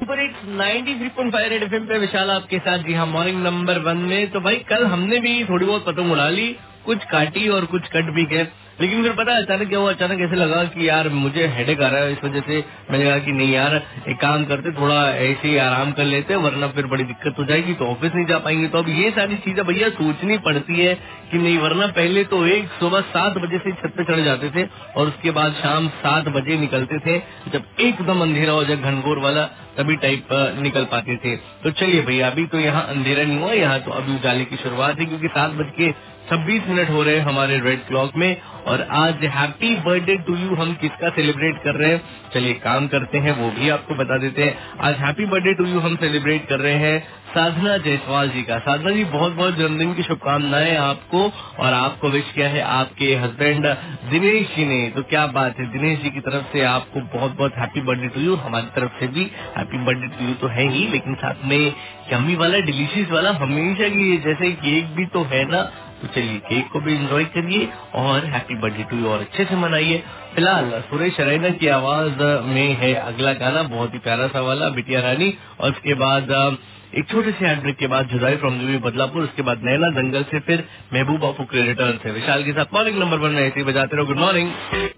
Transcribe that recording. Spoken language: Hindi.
सुपर हिट्स 93.5 रेड एफएम पे विशाल आपके साथ। जी हाँ, मॉर्निंग नंबर 1 में तो भाई कल हमने भी थोड़ी बहुत पतंग उड़ा ली, कुछ काटी और कुछ कट भी गए। लेकिन फिर पता है अचानक क्या हुआ, अचानक ऐसे लगा कि यार मुझे हेडेक आ रहा है। इस वजह से मैंने कहा कि नहीं यार, एक काम करते, थोड़ा ऐसे ही आराम कर लेते हैं, वरना फिर बड़ी दिक्कत हो जाएगी, तो ऑफिस नहीं जा पाएंगे। तो अब ये सारी चीजें भैया सोचनी पड़ती है कि नहीं, वरना पहले तो एक सुबह 7 बजे से छत पे चढ़ जाते थे और उसके बाद शाम 7 बजे निकलते थे, जब एकदम अंधेरा हो जाए घनघोर वाला, तभी टाइप निकल पाते थे। तो चलिए भैया, अभी तो यहाँ अंधेरा नहीं हुआ, यहाँ तो अभी उजाले की शुरुआत है, क्योंकि 7:26 हो रहे हैं हमारे रेड क्लॉक में। और आज हैप्पी बर्थडे टू यू हम किसका सेलिब्रेट कर रहे हैं, चलिए काम करते हैं, वो भी आपको बता देते हैं। आज हैप्पी बर्थडे टू यू हम सेलिब्रेट कर रहे हैं साधना जायसवाल जी का। साधना जी, बहुत बहुत जन्मदिन की शुभकामनाएं आपको, और आपको विश किया है आपके हस्बैंड दिनेश जी ने। तो क्या बात है, दिनेश जी की तरफ से आपको बहुत बहुत हैप्पी बर्थडे टू यू, हमारी तरफ से भी हैप्पी बर्थडे टू यू तो है ही, लेकिन साथ में यम्मी वाला, डिलीशियस वाला हमेशा की जैसे केक भी तो है ना। तो चलिए केक को भी एंजॉय करिए और हैप्पी बर्थडे टू यू और अच्छे से मनाइए। फिलहाल सुरेश रैना की आवाज में है अगला गाना, बहुत ही प्यारा सा वाला, बिटिया रानी। और उसके बाद एक छोटे से हैंड ब्रेक के बाद जुदाई फ्रॉम दी बदलापुर, उसके बाद नैना दंगल से, फिर महबूबा फुकरे रिटर्न से। विशाल के साथ मॉर्निंग नंबर 1 में ऐसे ही बजाते रहो। Good morning.